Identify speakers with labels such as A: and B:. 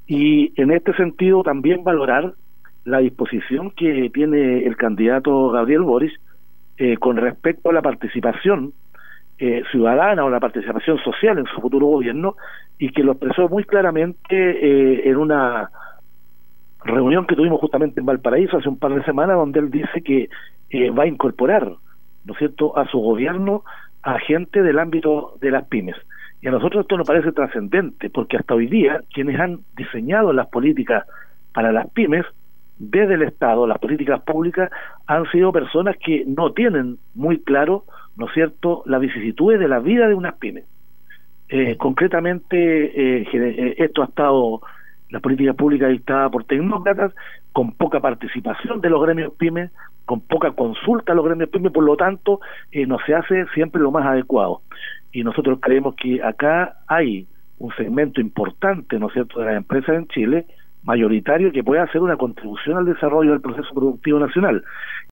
A: Y en este sentido también valorar la disposición que tiene el candidato Gabriel Boric con respecto a la participación ciudadana o la participación social en su futuro gobierno, y que lo expresó muy claramente en una reunión que tuvimos justamente en Valparaíso hace un par de semanas, donde él dice que va a incorporar, ¿no es cierto?, a su gobierno a gente del ámbito de las pymes. Y a nosotros esto nos parece trascendente, porque hasta hoy día quienes han diseñado las políticas para las pymes desde el Estado, las políticas públicas, han sido personas que no tienen muy claro, ¿no es cierto?, las vicisitudes de la vida de unas pymes. Concretamente, esto ha estado, la política pública dictada por tecnócratas, con poca participación de los gremios pymes, con poca consulta a los gremios pymes, por lo tanto, no se hace siempre lo más adecuado. Y nosotros creemos que acá hay un segmento importante, ¿no es cierto?, de las empresas en Chile, mayoritario, que puede hacer una contribución al desarrollo del proceso productivo nacional.